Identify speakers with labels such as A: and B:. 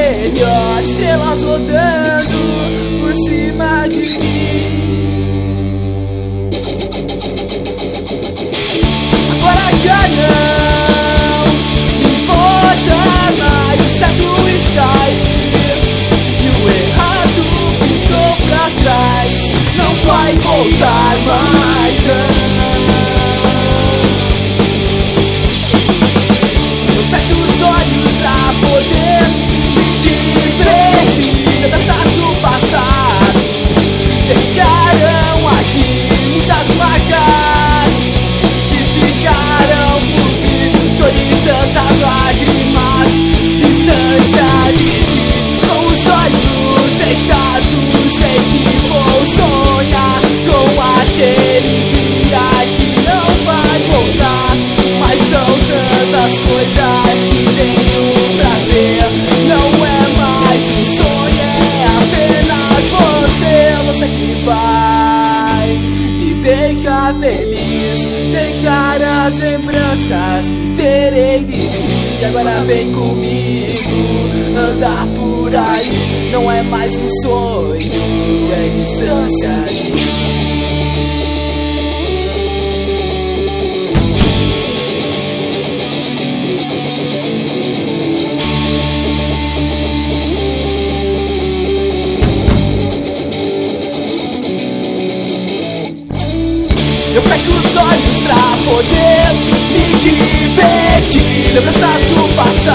A: melhor, estrelas rodando por cima de mim. Agora já não importa mais, o certo está aqui e o errado ficou pra trás. Não vai voltar mais, não. Eu fecho os olhos pra poder me divertir, abraçar do passado. Deixaram aqui muitas marcas que ficaram por vir. Chorei tantas lágrimas, distância de ti. Com os olhos fechados, sei que vou sonhar com aquele dia que não vai voltar. Mas são tantas coisas que tenho pra ver. Não é mais um sonho, é apenas você que vai me deixar feliz, deixar as lembranças que terei de ti. Agora vem comigo, andar por aí. Não é mais um sonho, é distância de ti. Eu fecho os olhos pra poder me divertir, lembranças do passado.